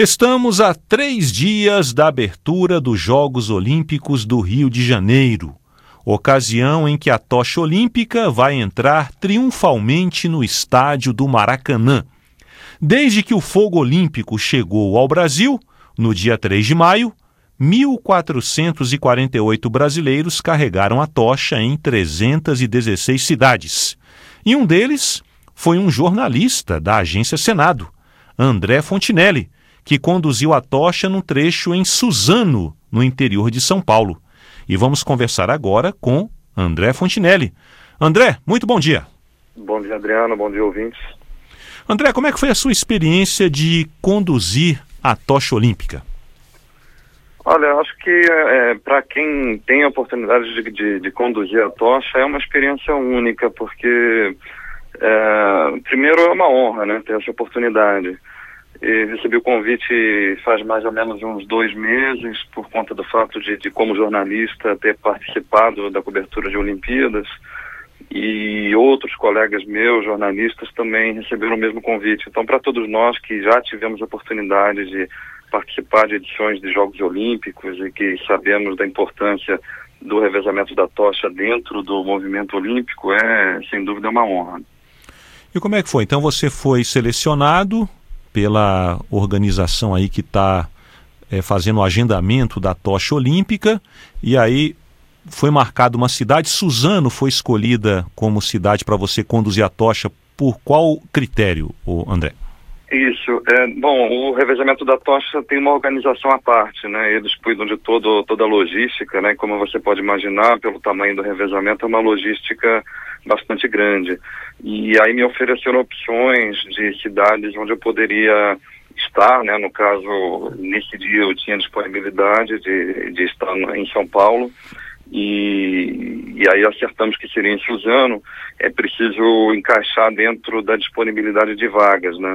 Estamos a 3 dias da abertura dos Jogos Olímpicos do Rio de Janeiro, ocasião em que a tocha olímpica vai entrar triunfalmente no estádio do Maracanã. Desde que o fogo olímpico chegou ao Brasil, no dia 3 de maio, 1.448 brasileiros carregaram a tocha em 316 cidades. E um deles foi um jornalista da Agência Senado, André Fontinelli, que conduziu a tocha num trecho em Suzano, no interior de São Paulo. E vamos conversar agora com André Fontinelli. André, muito bom dia. Bom dia, Adriano. Bom dia, ouvintes. André, como é que foi a sua experiência de conduzir a tocha olímpica? Olha, acho que para quem tem a oportunidade de conduzir a tocha é uma experiência única, porque primeiro é uma honra, né, ter essa oportunidade. E recebi o convite faz mais ou menos uns 2 meses, por conta do fato de como jornalista, ter participado da cobertura de Olimpíadas, e outros colegas meus, jornalistas, também receberam o mesmo convite. Então, para todos nós que já tivemos a oportunidade de participar de edições de Jogos Olímpicos e que sabemos da importância do revezamento da tocha dentro do movimento olímpico, sem dúvida, uma honra. E como é que foi? Então você foi selecionado pela organização aí que está fazendo o agendamento da tocha olímpica, e aí foi marcada uma cidade. Suzano foi escolhida como cidade para você conduzir a tocha. Por qual critério, André? Isso. Bom, o revezamento da tocha tem uma organização à parte, né? Eles cuidam de toda a logística, né? Como você pode imaginar, pelo tamanho do revezamento, é uma logística bastante grande. E aí me ofereceram opções de cidades onde eu poderia estar, né? No caso, nesse dia eu tinha disponibilidade de estar em São Paulo. E aí acertamos que seria em Suzano. É preciso encaixar dentro da disponibilidade de vagas, né?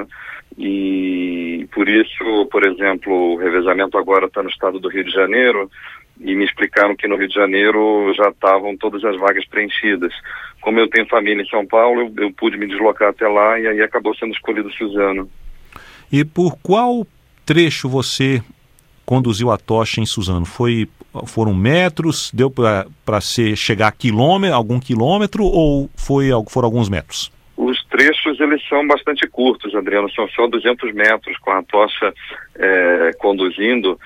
E por isso, por exemplo, o revezamento agora está no estado do Rio de Janeiro, e me explicaram que no Rio de Janeiro já estavam todas as vagas preenchidas. Como eu tenho família em São Paulo, eu pude me deslocar até lá, e aí acabou sendo escolhido Suzano. E por qual trecho você conduziu a tocha em Suzano? Foram metros? Deu para chegar a algum quilômetro, ou foram alguns metros? Os trechos, eles são bastante curtos, Adriano, são só 200 metros com a tocha conduzindo,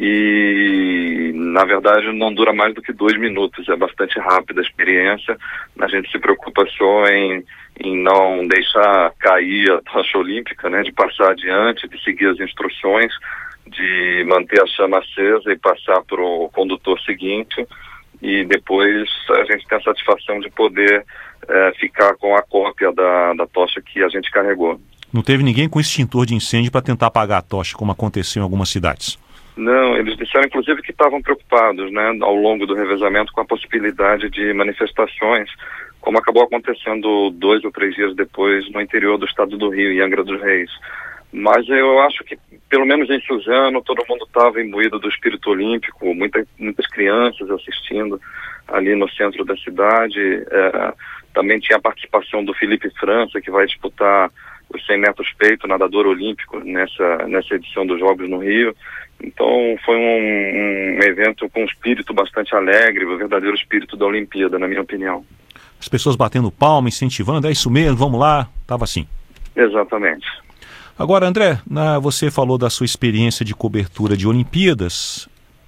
e na verdade não dura mais do que 2 minutos, é bastante rápida a experiência. A gente se preocupa só em não deixar cair a tocha olímpica, né, de passar adiante, de seguir as instruções, de manter a chama acesa e passar para o condutor seguinte, e depois a gente tem a satisfação de poder ficar com a cópia da tocha que a gente carregou. Não teve ninguém com extintor de incêndio para tentar apagar a tocha, como aconteceu em algumas cidades? Não, eles disseram inclusive que estavam preocupados, né, ao longo do revezamento, com a possibilidade de manifestações, como acabou acontecendo 2 ou 3 dias depois no interior do estado do Rio, em Angra dos Reis. Mas eu acho que, pelo menos em Suzano, todo mundo estava imbuído do espírito olímpico, muitas crianças assistindo ali no centro da cidade. Também tinha a participação do Felipe França, que vai disputar os 100 metros peito, nadador olímpico, nessa edição dos Jogos no Rio. Então foi um evento com um espírito bastante alegre, o verdadeiro espírito da Olimpíada, na minha opinião. As pessoas batendo palma, incentivando, é isso mesmo, vamos lá, estava assim. Exatamente. Agora, André, você falou da sua experiência de cobertura de Olimpíadas.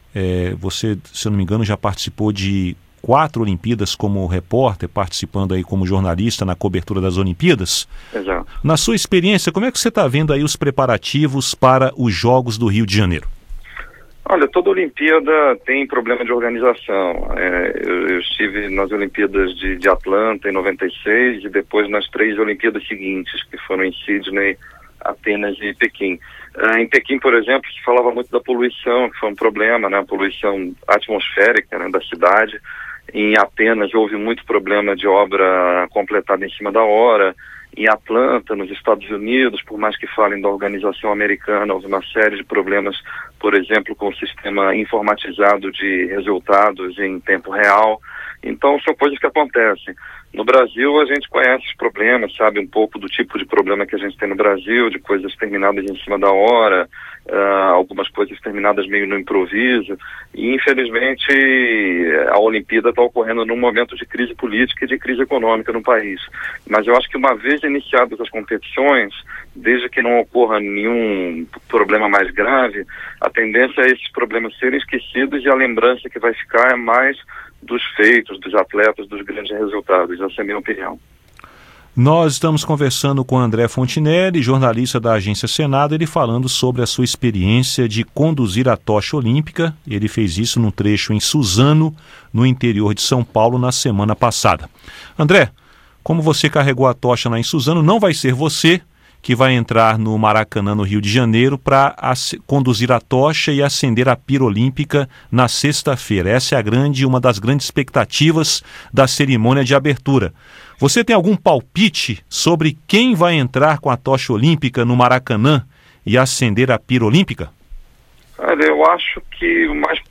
Você, se eu não me engano, já participou de 4 Olimpíadas como repórter, participando aí como jornalista na cobertura das Olimpíadas. Exato. Na sua experiência, como é que você está vendo aí os preparativos para os Jogos do Rio de Janeiro? Olha, toda Olimpíada tem problema de organização. Eu estive nas Olimpíadas de Atlanta em 96 e depois nas 3 Olimpíadas seguintes, que foram em Sydney, Atenas e Pequim. Em Pequim, por exemplo, se falava muito da poluição, que foi um problema, né? A poluição atmosférica, né, da cidade. Em Atenas houve muito problema de obra completada em cima da hora. Em Atlanta, nos Estados Unidos, por mais que falem da organização americana, houve uma série de problemas, por exemplo, com o sistema informatizado de resultados em tempo real. Então, são coisas que acontecem. No Brasil, a gente conhece os problemas, sabe um pouco do tipo de problema que a gente tem no Brasil, de coisas terminadas em cima da hora, algumas coisas terminadas meio no improviso, e infelizmente a Olimpíada está ocorrendo num momento de crise política e de crise econômica no país. Mas eu acho que uma vez iniciadas as competições, desde que não ocorra nenhum problema mais grave, a tendência é esses problemas serem esquecidos e a lembrança que vai ficar é mais dos feitos, dos atletas, dos grandes resultados. Essa é a minha opinião. Nós estamos conversando com André Fontinelli, jornalista da Agência Senado, ele falando sobre a sua experiência de conduzir a tocha olímpica. Ele fez isso num trecho em Suzano, no interior de São Paulo, na semana passada. André, como você carregou a tocha lá em Suzano, não vai ser você que vai entrar no Maracanã, no Rio de Janeiro, para conduzir a tocha e acender a pira olímpica na sexta-feira. Essa é uma das grandes expectativas da cerimônia de abertura. Você tem algum palpite sobre quem vai entrar com a tocha olímpica no Maracanã e acender a pira olímpica? Olha, eu acho que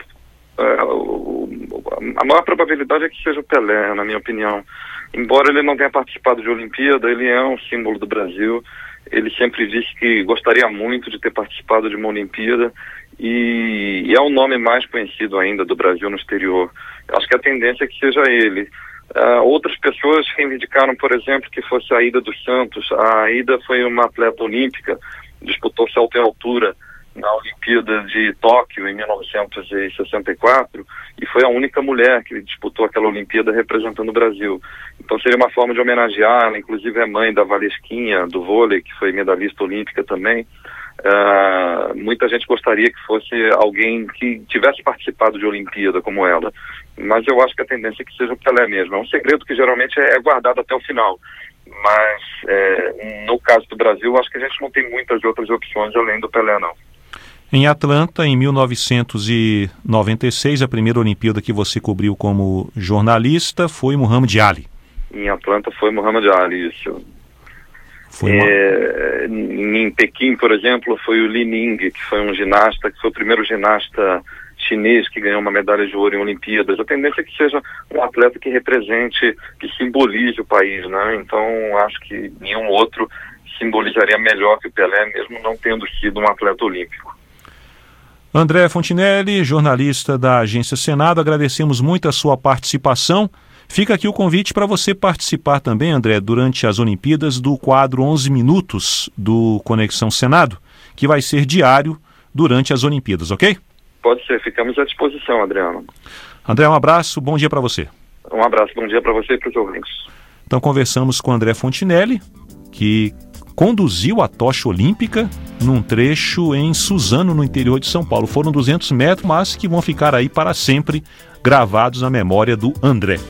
a maior probabilidade é que seja o Pelé, na minha opinião. Embora ele não tenha participado de Olimpíada, ele é um símbolo do Brasil. Ele sempre disse que gostaria muito de ter participado de uma Olimpíada e é o nome mais conhecido ainda do Brasil no exterior. Eu acho que a tendência é que seja ele. Outras pessoas reivindicaram, por exemplo, que fosse a Ida dos Santos. A Ida foi uma atleta olímpica, disputou salto em altura na Olimpíada de Tóquio em 1964 e foi a única mulher que disputou aquela Olimpíada representando o Brasil. Então seria uma forma de homenagear, ela inclusive é mãe da Valesquinha do vôlei, que foi medalhista olímpica também. Muita gente gostaria que fosse alguém que tivesse participado de Olimpíada como ela, mas eu acho que a tendência é que seja o Pelé mesmo. É um segredo que geralmente é guardado até o final, mas no caso do Brasil, acho que a gente não tem muitas outras opções além do Pelé, não. Em Atlanta, em 1996, a primeira Olimpíada que você cobriu como jornalista foi Muhammad Ali. Em Atlanta foi Muhammad Ali, isso. Em Pequim, por exemplo, foi o Li Ning, que foi um ginasta, que foi o primeiro ginasta chinês que ganhou uma medalha de ouro em Olimpíadas. A tendência é que seja um atleta que represente, que simbolize o país, né? Então, acho que nenhum outro simbolizaria melhor que o Pelé, mesmo não tendo sido um atleta olímpico. André Fontinelli, jornalista da Agência Senado, agradecemos muito a sua participação. Fica aqui o convite para você participar também, André, durante as Olimpíadas, do quadro 11 Minutos do Conexão Senado, que vai ser diário durante as Olimpíadas, ok? Pode ser, ficamos à disposição, Adriano. André, um abraço, bom dia para você. Um abraço, bom dia para você e para os ouvintes. Então conversamos com André Fontinelli, que conduziu a tocha olímpica num trecho em Suzano, no interior de São Paulo. Foram 200 metros, mas que vão ficar aí para sempre gravados na memória do André.